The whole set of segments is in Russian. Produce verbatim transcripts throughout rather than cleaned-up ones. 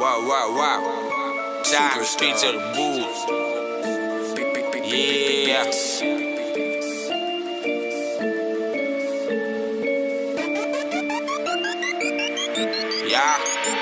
Вау, вау, вау. Санкт-Петербург. Yeah. Я.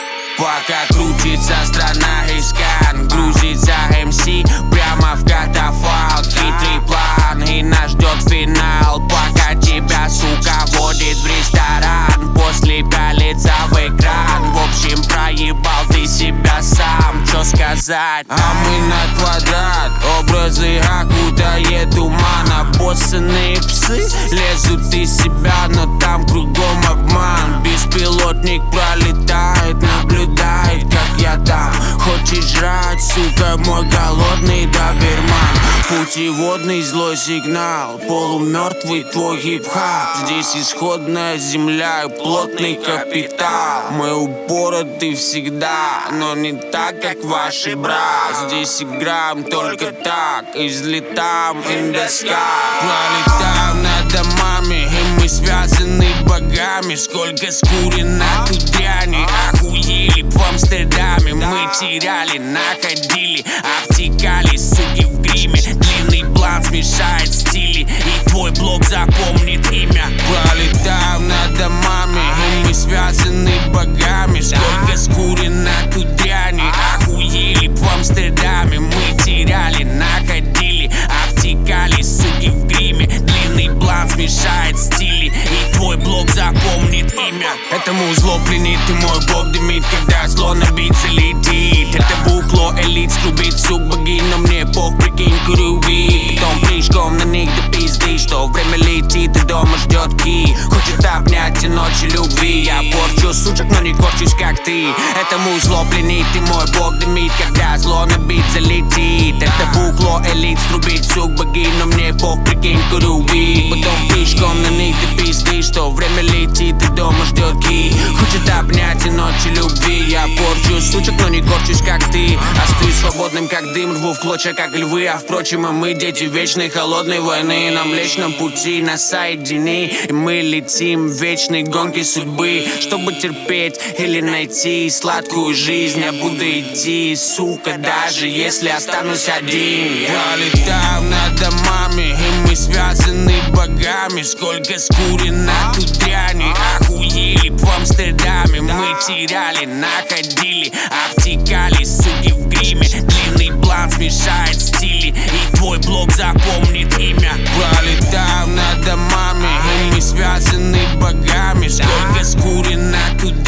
Пока крутится страна искан, грузится эм си прямо в катафалк. Хитрый план, и нас ждет финал. Пока тебя, сука, водит в ресторан, после пялится в экран. В общем, проебал ты себя сам, чё сказать? А мы на квадрат, образы окутает туман. Обоссанные псы лезут из себя, но там кругом обман. Беспилотник пролетает, наблюдает, как я там. Хочешь жрать, сука, мой голодный доберман. Путеводный злой сигнал, полумертвый твой хип-хап. Здесь исходная земля и плотный капитал. Мы упороты всегда, но не так, как ваши брат. Здесь играем только так, и взлетаем in the sky. Пролетаем над домами, и мы связаны богами. Сколько скурено тут дряни, охуели в Амстердаме. Мы теряли, находили, обтекали, суки в гриме. Длинный план смешает стили, и твой блог запомнит имя. Пролетаем над домами, и мы связаны богами. Сколько скурено тут дряни, охуели в Амстердаме. Мы теряли, находили, обтекали, суки в гриме. Длинный план смешает стили, и твой блог запомнит имя. Этому зло пленит, и мой бог дымит, когда зло на битсе летит. Это бухло элит струбит, сук богинь, но мне бог, прикинь, куруви. Потом прыжком на них до пизды, что время летит, и дома ждет ки. Хочет обнять и ночи любви. Я порчу сучек, но не корчусь, как ты. Этому зло пленит, и мой бог дымит, когда зло на битсе летит. Это бухло элит струбит, сук богинь, но мне бог, прикинь, куруви. Потом прыжком на них до пизды, что время летит, и дома ждет ки. Хочет обнять и ночи любви. Я порчу сучек, но не корчусь, как ты. Остаюсь свободным, как дым, рву в клочья, как львы. А впрочем, а мы дети вечной холодной войны. На Млечном пути нас соедини, и мы летим в вечной гонке судьбы, чтобы терпеть или найти сладкую жизнь. Я буду идти, сука, даже если останусь один. Пролетаем над домами, и мы связаны богами. Сколько скурено тут дряни, охуели в Амстердаме. Мы теряли, находили, обтекали, суки в гриме. Длинный план смешает стили, и твой блог запомнит имя. Пролетаем над домами, и мы связаны богами. Сколько скурено тут